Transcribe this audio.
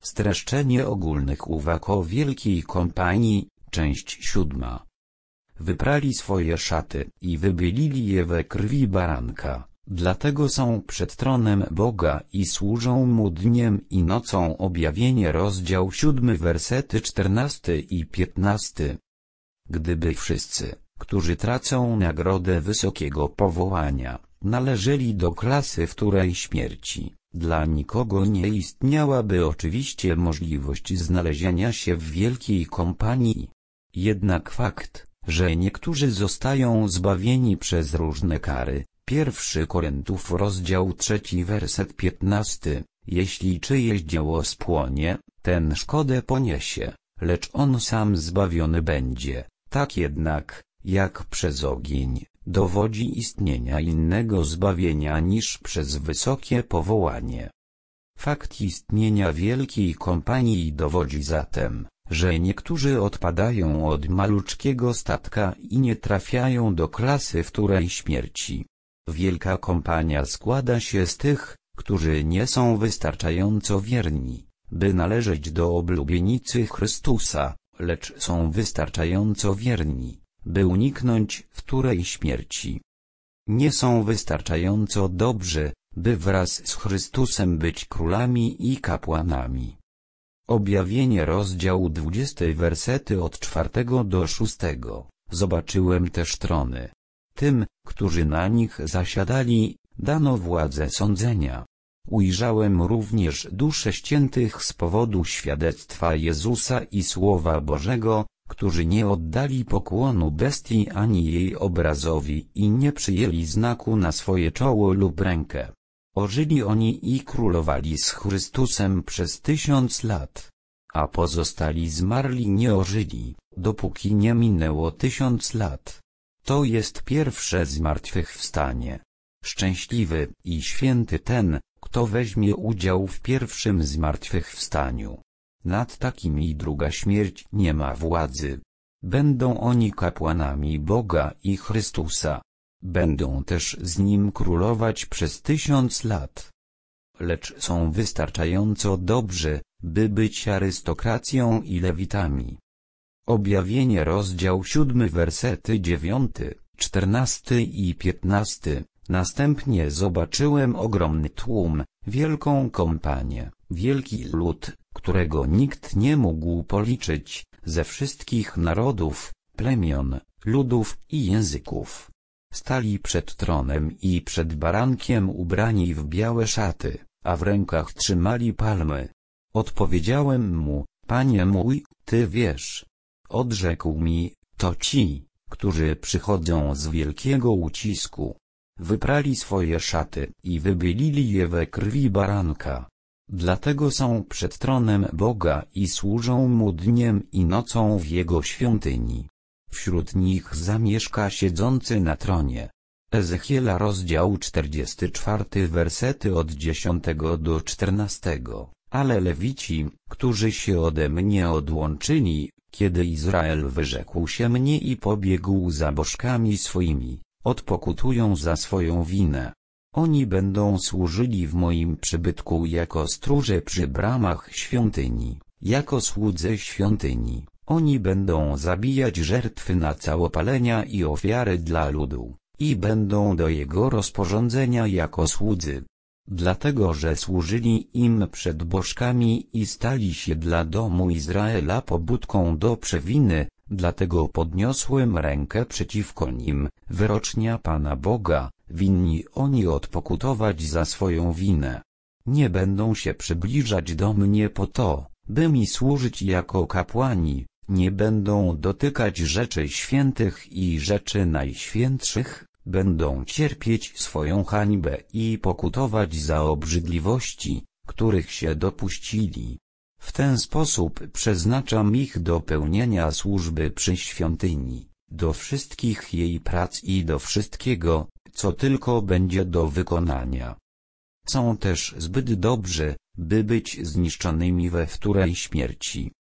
Streszczenie ogólnych uwag o Wielkiej Kompanii, część 7. Wyprali swoje szaty i wybielili je we krwi baranka, dlatego są przed tronem Boga i służą Mu dniem i nocą. Objawienie rozdział 7 wersety 14 i 15. Gdyby wszyscy, którzy tracą nagrodę wysokiego powołania, należeli do klasy wtórej śmierci, dla nikogo nie istniałaby oczywiście możliwość znalezienia się w Wielkiej Kompanii. Jednak fakt, że niektórzy zostają zbawieni przez różne kary. 1 Koryntiów rozdział 3 werset 15. Jeśli czyjeś dzieło spłonie, ten szkodę poniesie, lecz on sam zbawiony będzie. Tak jednak, jak przez ogień, dowodzi istnienia innego zbawienia niż przez wysokie powołanie. Fakt istnienia Wielkiej Kompanii dowodzi zatem, że niektórzy odpadają od maluczkiego statka i nie trafiają do klasy wtórej śmierci. Wielka Kompania składa się z tych, którzy nie są wystarczająco wierni, by należeć do oblubienicy Chrystusa, lecz są wystarczająco wierni, by uniknąć wtórej śmierci. Nie są wystarczająco dobrzy, by wraz z Chrystusem być królami i kapłanami. Objawienie rozdział 20 wersety od 4 do 6. Zobaczyłem też trony. Tym, którzy na nich zasiadali, dano władzę sądzenia. Ujrzałem również dusze ściętych z powodu świadectwa Jezusa i Słowa Bożego, którzy nie oddali pokłonu bestii ani jej obrazowi i nie przyjęli znaku na swoje czoło lub rękę. Ożyli oni i królowali z Chrystusem przez 1000 lat. A pozostali zmarli nie ożyli, dopóki nie minęło 1000 lat. To jest pierwsze zmartwychwstanie. Szczęśliwy i święty ten, kto weźmie udział w pierwszym zmartwychwstaniu. Nad takimi druga śmierć nie ma władzy. Będą oni kapłanami Boga i Chrystusa. Będą też z Nim królować przez 1000 lat. Lecz są wystarczająco dobrzy, by być arystokracją i lewitami. Objawienie rozdział 7 wersety 9, 14 i 15. Następnie zobaczyłem ogromny tłum, wielką kompanię, wielki lud, którego nikt nie mógł policzyć, ze wszystkich narodów, plemion, ludów i języków. Stali przed tronem i przed barankiem ubrani w białe szaty, a w rękach trzymali palmy. Odpowiedziałem mu: Panie mój, Ty wiesz. Odrzekł mi: to ci, którzy przychodzą z wielkiego ucisku. Wyprali swoje szaty i wybielili je we krwi baranka. Dlatego są przed tronem Boga i służą Mu dniem i nocą w Jego świątyni. Wśród nich zamieszka siedzący na tronie. Ezechiela rozdział 44 wersety od 10 do 14. Ale Lewici, którzy się ode mnie odłączyli, kiedy Izrael wyrzekł się mnie i pobiegł za bożkami swoimi, odpokutują za swoją winę. Oni będą służyli w moim przybytku jako stróże przy bramach świątyni, jako słudzy świątyni. Oni będą zabijać żertwy na całopalenia i ofiary dla ludu, i będą do jego rozporządzenia jako słudzy. Dlatego, że służyli im przed bożkami i stali się dla domu Izraela pobudką do przewiny, dlatego podniosłem rękę przeciwko nim, wyrocznia Pana Boga, winni oni odpokutować za swoją winę. Nie będą się przybliżać do mnie po to, by mi służyć jako kapłani, nie będą dotykać rzeczy świętych i rzeczy najświętszych, będą cierpieć swoją hańbę i pokutować za obrzydliwości, których się dopuścili. W ten sposób przeznaczam ich do pełnienia służby przy świątyni, do wszystkich jej prac i do wszystkiego, co tylko będzie do wykonania. Są też zbyt dobrzy, by być zniszczonymi we wtórej śmierci.